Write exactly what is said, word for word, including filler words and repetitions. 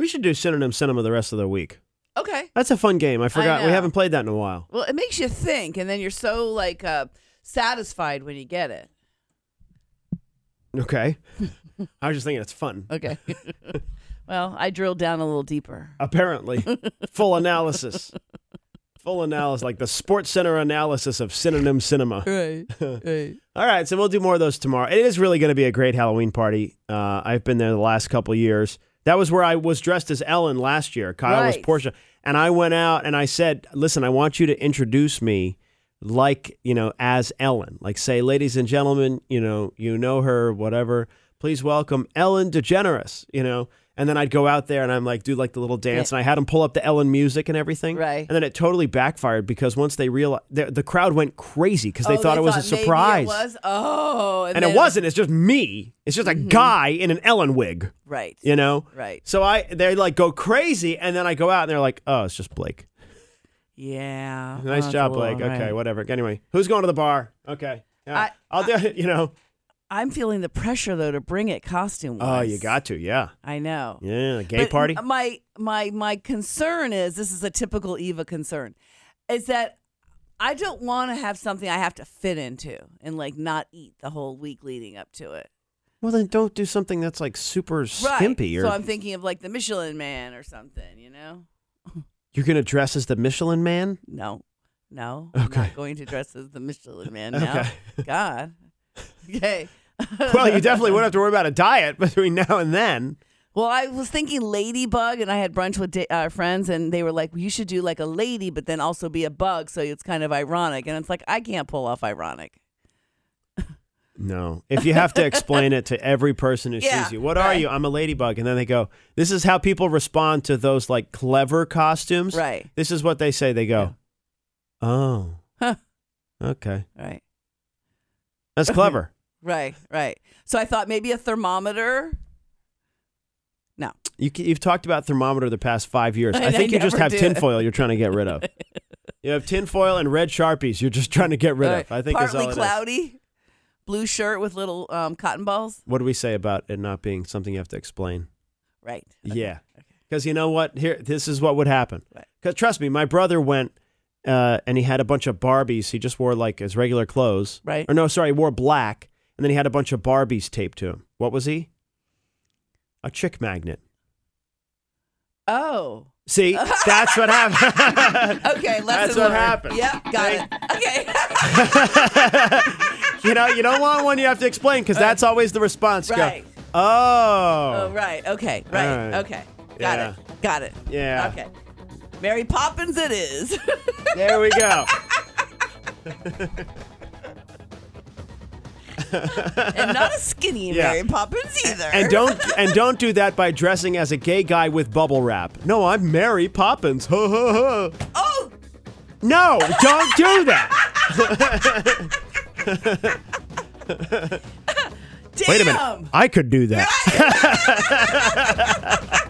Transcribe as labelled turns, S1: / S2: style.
S1: We should do Synonym Cinema the rest of the week.
S2: Okay.
S1: That's a fun game. I forgot.
S2: I
S1: we haven't played that in a while.
S2: Well, it makes you think, and then you're so like uh, satisfied when you get it.
S1: Okay. I was just thinking it's fun.
S2: Okay. Well, I drilled down a little deeper.
S1: Apparently. Full analysis. Full analysis, like the Sports Center analysis of Synonym Cinema.
S2: Right. Right.
S1: All right, so we'll do more of those tomorrow. It is really going to be a great Halloween party. Uh, I've been there the last couple of years. That was where I was dressed as Ellen last year. Kyle
S2: right.
S1: was Portia. And I went out and I said, listen, I want you to introduce me like, you know, as Ellen. Like say, ladies and gentlemen, you know, you know her, whatever. Please welcome Ellen DeGeneres, you know. And then I'd go out there and I'm like, do like the little dance. Yeah. And I had them pull up the Ellen music and everything.
S2: Right.
S1: And then it totally backfired because once they realized, the, the crowd went crazy because they
S2: oh,
S1: thought
S2: they
S1: it was
S2: thought
S1: a surprise.
S2: Maybe it was? Oh.
S1: And,
S2: and
S1: it wasn't. It's just me. It's just a mm-hmm. guy in an Ellen wig.
S2: Right.
S1: You know?
S2: Right.
S1: So I, they like go crazy. And then I go out and they're like, oh, it's just Blake.
S2: Yeah.
S1: Nice
S2: oh,
S1: job,
S2: cool.
S1: Blake. Okay,
S2: right.
S1: whatever. Anyway, who's going to the bar? Okay. Yeah. I, I'll do it, you know.
S2: I'm feeling the pressure, though, to bring it costume-wise.
S1: Oh, you got to, yeah.
S2: I know.
S1: Yeah, a gay
S2: but
S1: party.
S2: My, my, my concern is, this is a typical Eva concern, is that I don't want to have something I have to fit into and, like, not eat the whole week leading up to it.
S1: Well, then don't do something that's, like, super skimpy.
S2: Right.
S1: Or...
S2: So I'm thinking of, like, the Michelin Man or something, you know?
S1: You're going to dress as the Michelin Man?
S2: No. No.
S1: Okay.
S2: I'm not going to dress as the Michelin Man now. Okay. God. Okay.
S1: Well, you definitely wouldn't have to worry about a diet between now and then.
S2: Well, I was thinking ladybug, and I had brunch with uh, friends, and they were like, well, you should do like a lady, but then also be a bug, so it's kind of ironic. And it's like, I can't pull off ironic.
S1: No. If you have to explain it to every person who
S2: yeah,
S1: sees you, what
S2: right.
S1: are you? I'm a ladybug. And then they go, this is how people respond to those like clever costumes.
S2: Right.
S1: This is what they say. They go, yeah. oh,
S2: huh.
S1: okay.
S2: Right.
S1: That's clever.
S2: Right, right. So I thought maybe a thermometer. No.
S1: You, you've talked about thermometer the past five years. I,
S2: I
S1: think you just have
S2: do.
S1: tinfoil you're trying to get rid of. You have tinfoil and red Sharpies you're just trying to get rid
S2: right.
S1: of. I think
S2: Partly
S1: is all it
S2: cloudy,
S1: is.
S2: Blue shirt with little um, cotton balls.
S1: What do we say about it not being something you have to explain?
S2: Right. Okay.
S1: Yeah. Because okay. you know what? Here, this is what would happen. Because
S2: right.
S1: trust me, my brother went uh, and he had a bunch of Barbies. He just wore like his regular clothes.
S2: Right.
S1: Or no, sorry, he wore black. And then he had a bunch of Barbies taped to him. What was he? A chick magnet.
S2: Oh.
S1: See, that's what happened.
S2: Okay, lesson
S1: That's
S2: learned.
S1: what happened.
S2: Yep, got it. Okay.
S1: You know, you don't want one you have to explain because that's always the response.
S2: Right.
S1: Go, oh.
S2: Oh, right. Okay. Right.
S1: right.
S2: Okay. Got
S1: Yeah.
S2: it. Got it.
S1: Yeah.
S2: Okay. Mary Poppins it is.
S1: There we go.
S2: And not a skinny
S1: Yeah.
S2: Mary Poppins either.
S1: And don't and don't do that by dressing as a gay guy with bubble wrap. No, I'm Mary Poppins. Ho ho ho.
S2: Oh.
S1: No, don't do that.
S2: Damn.
S1: Wait a minute. I could do that.